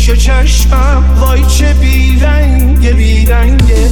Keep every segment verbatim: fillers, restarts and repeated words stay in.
پیش چشمم وای چه بیرنگه بیرنگه.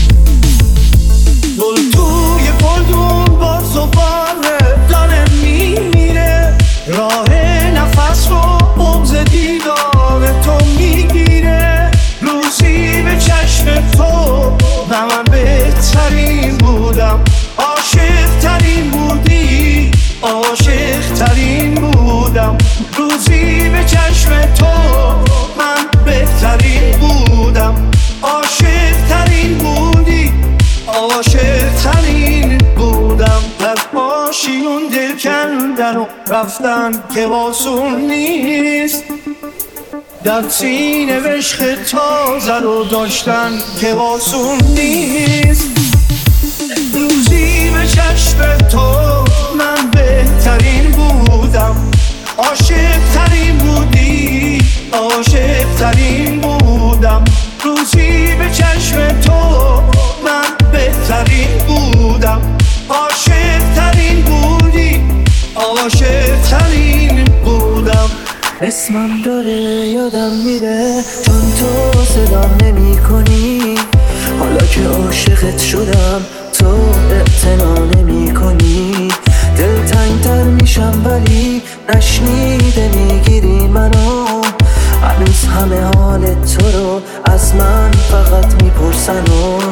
گل توی گلدون باز و باره داره میمیره، راه نفس رو بغض دیدار تو میگیره. روزی به چشم تو و من بهترین بودم، عاشق ترین بودی، عاشق ترین بودم. روزی به چشم تو من بهترین بودم، عاشق ترین بودی، عاشق ترین بودم. در ماشین دل کندن و رفتن که آسون نیست، در سینه عشق تازه رو داشتن که آسون نیست. روزی به چشم تو من بهترین بودم، عاشق ترین بودی، عاشق ترین بودم. روزی به چشم تو من بهترین بودم، عاشق ترین بودی، عاشق ترین بودم. اسمم داره یادم میره چون تو صدام نمی کنی، حالا که عاشقت شدم تو اعتنا نمی کنی. دلتنگ تر میشم ولی نشنیده میگیری منو، هنوز همه حال تو رو از من فقط میپرسن.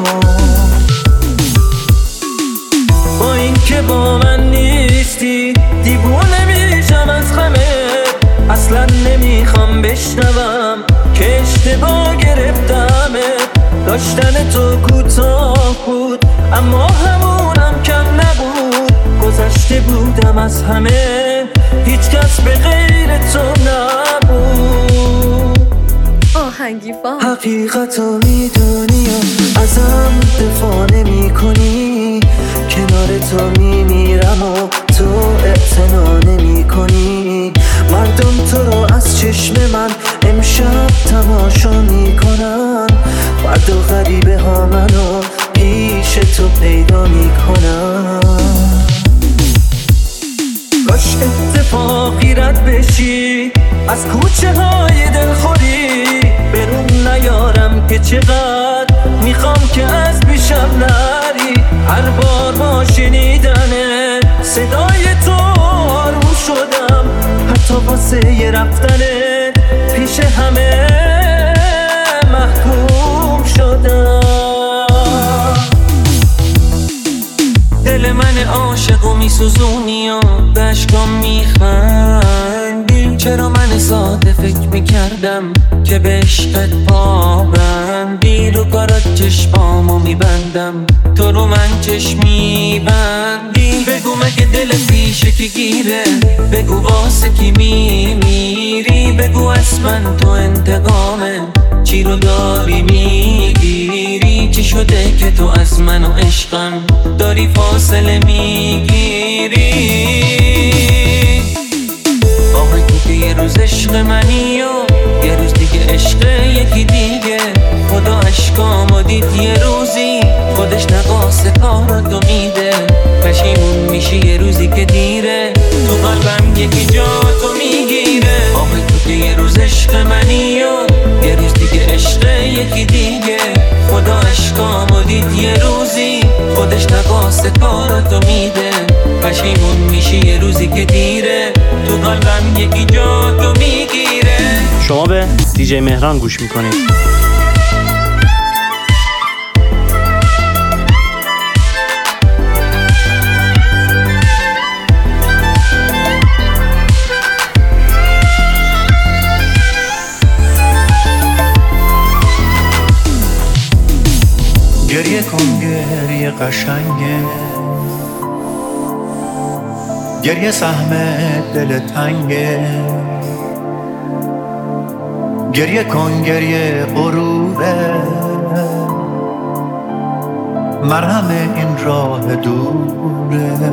با این که با من نیستی دیوونه میشم از غمه، اصلا نمیخوام بشنوم که اشتباه گرفتمه. داشتن تو کوتاه بود اما همونم کم نبود، گذشته بودم از همه، هیچ کس به غیر تو نبود. آهنگی فام حقیقتو میدونی و ازم دفاع نمی کنی، کنار تو میمیرم و تو اعتنا نمی کنی. مردم تو رو از چشم من امشب تماشا میکنن، فردا غریبه ها منو پیش تو پیدا میکنن. کاش اتفاقی رد بشی از کوچه های دلخوری، برون نیارم که چقدر میخوام که از پیشم نری. هر بار با شنیدن صدای تو آروم شدم، حتی واسه یه رفتنه پیش همه محکوم شدم. دل من عاشقو میسوزونی و به اشکام میخندی. چرا من ساده فکر میکردم که به عشقت پابندی، رو کارات چشمامو میبندم تو رو من چشم میبندی. بگو مگه دل پیشه کی گیره، بگو واسه کی میمیری، بگو از من تو انتقامه چی رو داری میگیری. چی شده که تو از من و عشقم داری فاصله میگیری؟ آهای تو که یه روز عشق منی و یه روز دیگه عشق یکی دیگه. خدا عشقامو دید یه روزی خودش نقاس کاراتو میده. پشیمون میشی یه روزی که دیره، تو قلبم یکی جا تو میگیره. آهای تو که یه روز عشق منی و یه روز دیگه عشق یکی دیگه. خدا عشقامو دید یه روزی خودش نقاس کاراتو میده. پشیمون میشی یه روزی که دیره، تو قلبم یکی جا تو میگیره. شما به دیجی مهران گوش میکنید. گریه کن گریه قشنگه، گریه سهم دل تنگه. گریه کن گریه غروره، مرهم این راه دوره.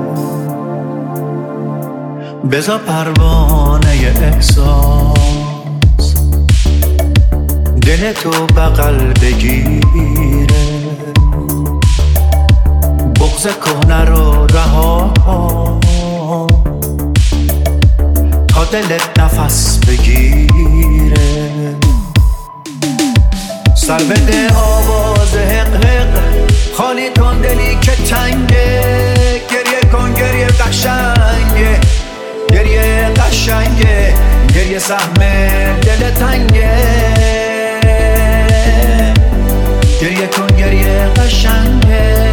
بذار پروانه احساس دل تو بغل بگیره. بغض کهنه رو رها کن تا دلت نفس بگیره. سر بده آواز حق حق، خالی کن دلی که تنگه، گریه کن گریه قشنگه، گریه قشنگه، گریه سهم دل تنگه، گریه کن گریه قشنگه.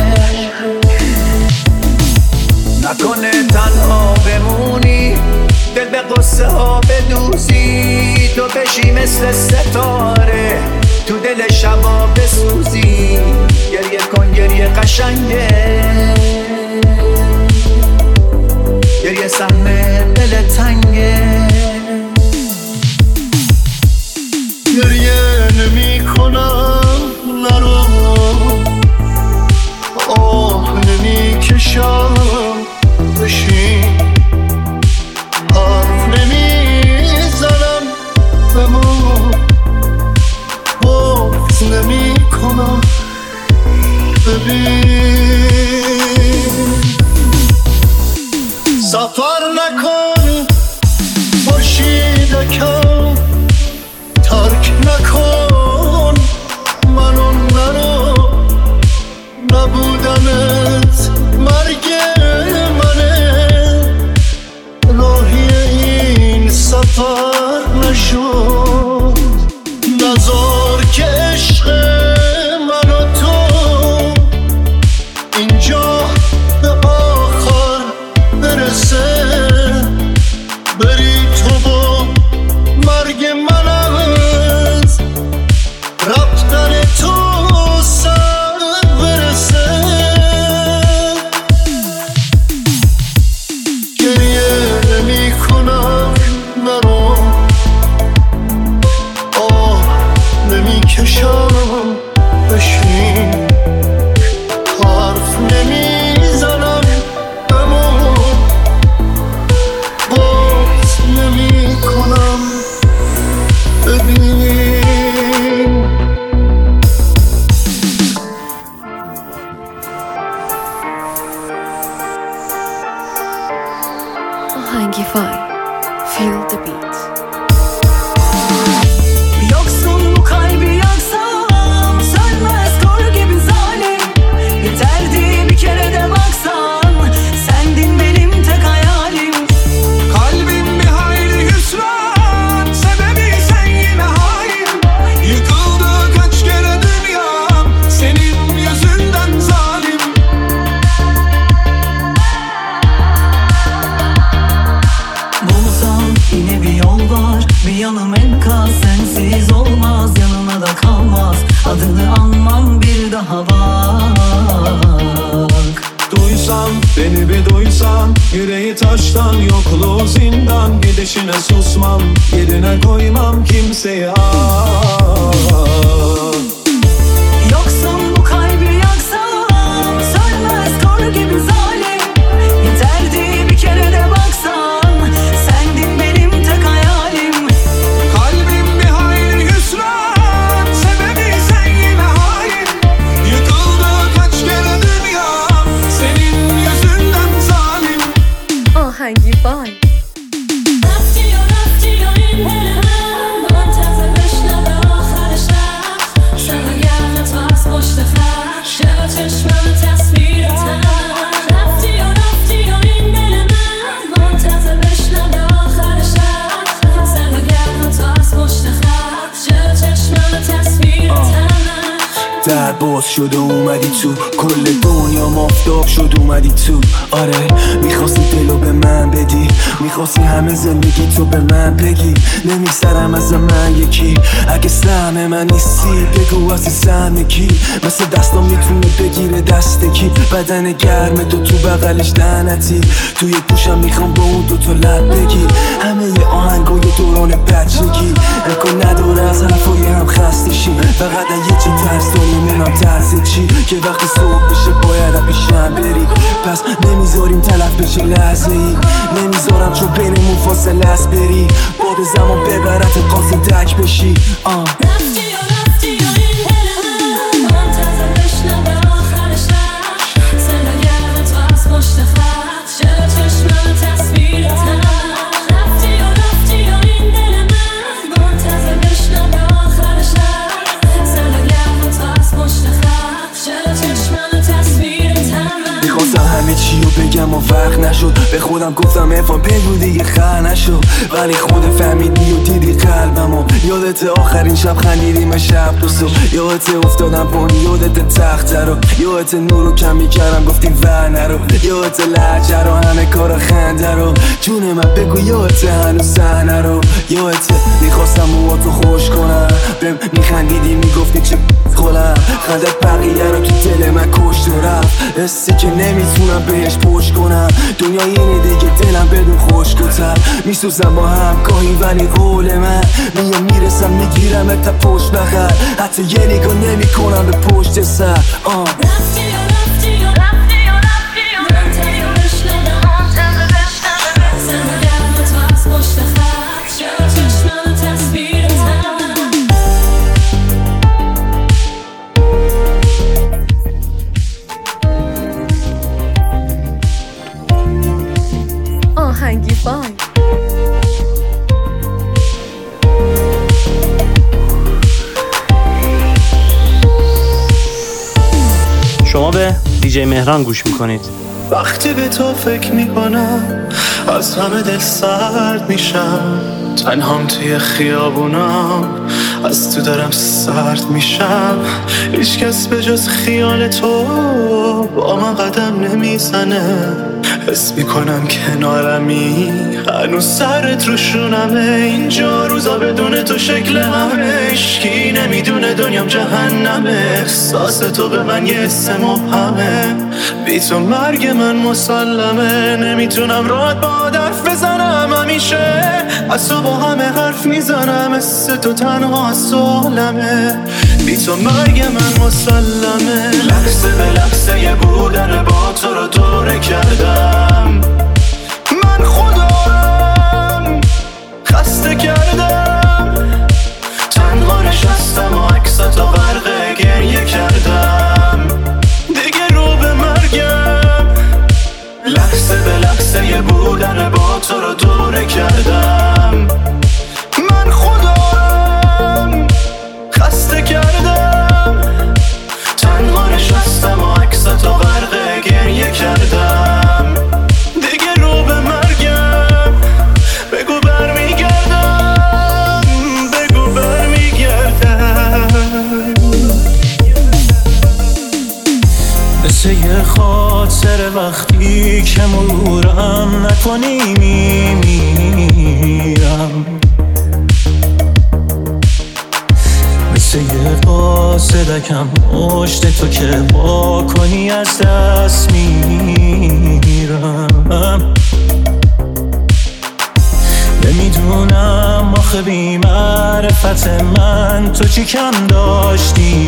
نکنه تنها بمونی، دل به قصه ها بدوزی، تو بشی مثل ستاره تو دل شبا بسوزی، گریه کن گریه قشنگه، گریه سهم دل تنگه. گریه نمی کنم نرو، آه نمی کشم بشین، حرف نمی زنم بمون، بغض نمی کنم ببین. سفر نکن خورشیدکم، ترک نکن منو نرو، نبودنت مرگ منه، راهی این سفر نشد، نزار که عشق من و تو اینجا به آخر برسه، بری تو با مرگ من از رفتن تو سر برسه. گریه نمی کنم نرو، آه نمی کشم بشین، حرف نمی زنم بمون، بغض نمی کنم ببین. آهنگی فای Feel the beat. Yoksun bu kalbi yaksam, sönmez kor gibi zalim. Yeterdi bir kere de baksan, sendin benim tek hayalim. Kalbim bir hayli hüsran, sebebi sen yine hain. Yıkıldı kaç kere dünyam, senin yüzünden zalim. Bulsam yine bir yol var, bir yanım enkaz, sensiz olmaz, yanına da kalmaz. Adını anmam bir daha bak. Duysan, beni bir duysan, yüreği taştan, yokluğu zindan, gidişine susmam, yerine koymam kimseyi ah. Yoksun bu kalbi yaksam, sönmez kor gibi zalim. Yeterdi bir kere de baksan, sendin benim tek hayalim. Kalbim bir hayli hüsran, sebebi sen yine hain. Yıkıldı kaç kere dünyam, senin yüzünden zalim. آهنگی فای رفتی و رفتی و این دل من منتظر بشنوه آخر شب، شب گرم تو از پشت خط، شب چشمم تصویرتم. رفتی و رفتی و این دل من منتظر بشنوه آخر شب، شب گرم تو از پشت خط، شب چشمم تصویرتم. در باز شد و اومدی تو، کل دنیا مافتاب شد اومدی تو. آره میخواستی دلو به من بدی، میخواستی همه زندگی تو به من بگی، نمیگذرم از من یکی. اگه سهم من نیستی بگو عزیزم کی، مثل دستام میتونه بگیره دست کی. بدن گرم دو تو بغلش لعنتی، توی گوشم میخوام با اون دوتا لب بگی. همه ی آهنگای دوران بچگی، امکان نداره از حرفای هم خسته شی. فقط یه چی ترس داری، منم ترس چی، که وقتی صبح بشه باید پیشم بری. پس نمیذاریم تلف بشه لحظه ای، نمیذارم چون بینمون فاصله است بری. باد زمان ببرت قاضی دک بشی آه. رفتی و رفتی و این دل من منتظر بشنوه آخر شب، شب گرم تو از پشت خط، شب چشمم تصویرتم. رفتی و رفتی و این دل من منتظر بشنوه آخر شب، شب خودم گفتم افان بگو دیگه خر نشو، ولی خود فهمیدی و دیدی قلبمو. یادت آخرین شب خندیدیم شب دو صبح، یادت افتادم پون، یادت تخت رو، یادت نورو کمی کردم گفتی ور نرو، یادت لحجه رو همه کارا خنده رو. جون من بگو یادت هنوز صحنه رو، یادت میخواستم موها تو خوش کنم، بهم میخندیدی میگفتی چه خولم، خندت بقیه رو تو دل من کشت و رفت، حسی که نمیتونم بهش پشت کنم. دنیا اینه دیگه دلم بدون خشک و تر، میسوزم با هم گاهی ولی قول من میام میرسم میگیرم تا پشت بخر، حتی یه نگاه نمی کنم به پشت سر. آه رفتی و رفتی و رفتی و رفتی و منتظر بشنوم صدا گرم تو از پشت خط چرا چشمم تصویرتم. آهنگی فای. شما به دیجی مهران گوش میکنید. وقتی به تو فکر میکنم از همه دل سرد میشم، تنهام توی خیابونام از تو دارم سرد میشم، هیچ کس به جز خیال تو با من قدم نمیزنه، حس میکنم کنارمی هنوز سرت روشونمه، اینجا روزا بدون تو شکل همه، هیچکی نمیدونه دنیام جهنمه، احساس تو به من یه حس مبهمه، بی تو مرگ من مسلمه، نمیتونم راحت با حرف بزنم، همیشه از تو با همه حرف میزنم، حس تو تنها از عالمه، بی تو مرگ من مسلمه، لحظه به لحظه یه بودن با تو رو دوره کردم، من خودم خسته کردم، تنها نشستم و عکستو غرق گریه کردم، دیگه رو به مرگم، لحظه به لحظه یه بودن با تو رو دوره کردم، من خودم خسته کردم، تنها نشستم و عکستو غرق گریه کردم، دیگه رو به مرگم، بگو برمیگردم، بگو برمیگردم. مثل یه خاطر وقتی که مرورم نکنی میمیرم، مثل یه قاصدکم مشت تو که با کنی از دست میرم، نمیدونم آخه بی معرفت من تو چی کم داشتی،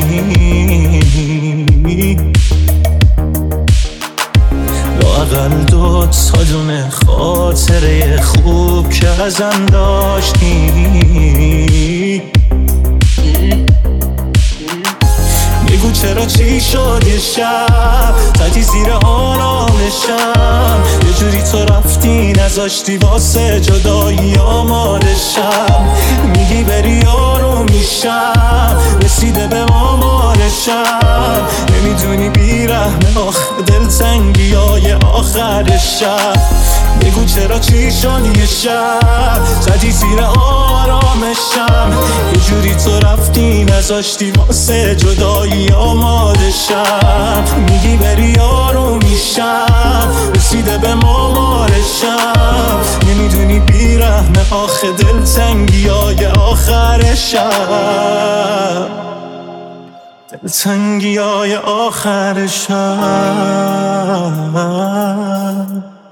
لااقل دو تا دونه خاطره خوب که ازم داشتی، بگو چرا چی شد یه شب زدی زیر آرامشم، یه جوری تو رفتی نذاشتی واسه جدایی آمادشم، میگی بری آروم میشم رسیده به آمارشم، نمیدونی بیرحمه آخه دلتنگی های آخر شب، بگو چرا چی شد یه شب زدی زیر آرامشم، یه جوری تو رفتی نذاشتی واسه جدایی آمادشم، میگی بری آروم میشم رسیده به مامارشم، نمیدونی بیرحمه آخه دلتنگی های آخر شب، دلتنگی های آخر شب.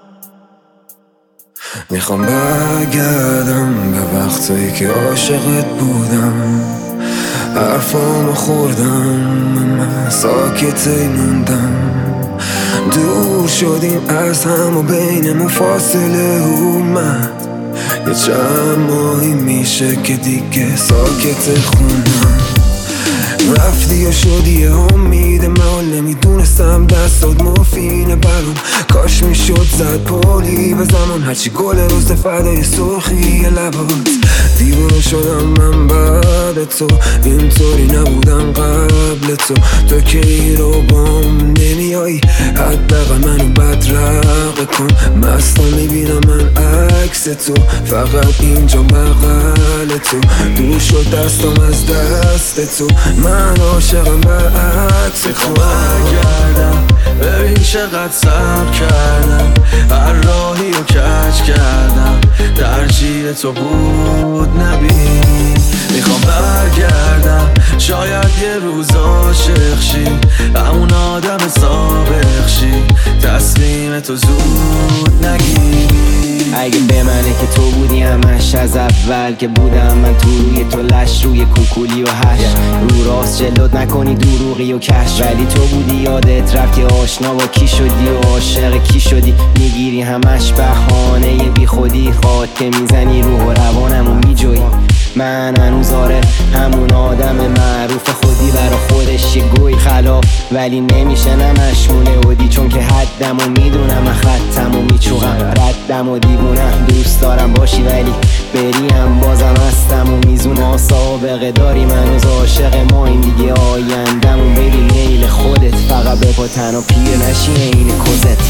میخوام برگردم به وقتایی که عاشقت بودم، حرفامو خوردم من ساکتی موندم، دور شدیم از هم و بینمون فاصله اومد، یه چند ماهی میشه که دیگه ساکت خونم، رفتی و شدی امید من، نمیدونستم دستات مفینه برام، کاش میشد زد پولی به زمان، هرچی گل روز فدای سرخی لبات، دیوونه شدم من بعد تو، اینطوری نبودم قبل تو. تو که ای رو بام نمیایی، حداقل منو بدرقه کن. مستا میبینم من عکس تو، فقط اینجا بغل تو. دور شد دستم از دست تو، من عاشقم برعکس تو. برگردم ببین چقدر صبر کردم، هر راهی رو کج کردم، ترجیح تو بود نبینی. میخوام برگردم شاید یه روز عاشق شی، همون آدم سابق شی، تصمیم تو زود نگیری. اگه به منه که تو بودی همش از اول که بودم من تو روی تو لش، روی کوکولی و هش رو راست جلوت نکنی دروغی و کش. ولی تو بودی یادت رفت که آشنا با کی شدی و عاشق کی شدی. میگیری همش بهانه بی خودی، خواد که میزنی روح و روانم و میجوی. من هنوز آره همون آدم معروف خودی برا خودش یه گوی خلاف، ولی نمیشه نمشمونه بودی چون که حدم و میدونم من خطم و میچوغم ردم و دیوونم. دوست دارم باشی ولی بریم بازم هستم و میزونم. سابقه داری من هنوز عاشق ما این دیگه آیندمون. ببین میل خودت فقط به پا تن و پیر نشی این کزت.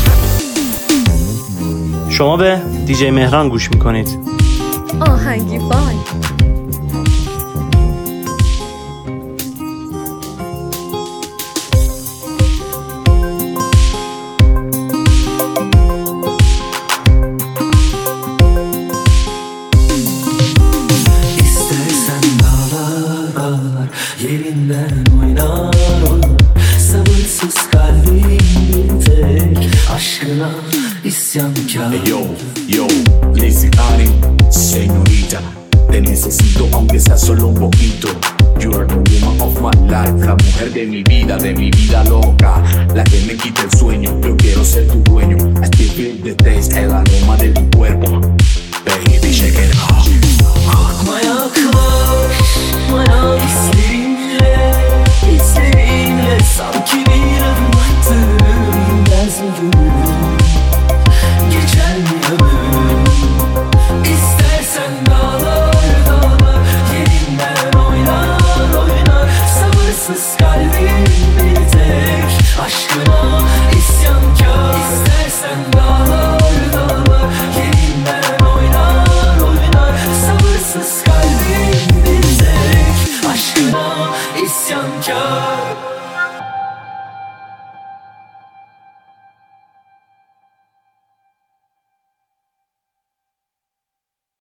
شما به دیجی مهران گوش میکنید. آهنگی فای. Yerinden oynar olur, sabırsız kalbim bir tek aşkına isyankar. Hey yo, yo, Lazy Ari, señorita, te necesito aunque sea solo un poquito. You are the woman of my life, la mujer de mi vida, de mi vida loca, la que me quita el sueño. Yo quiero ser tu dueño. I still feel the taste, and I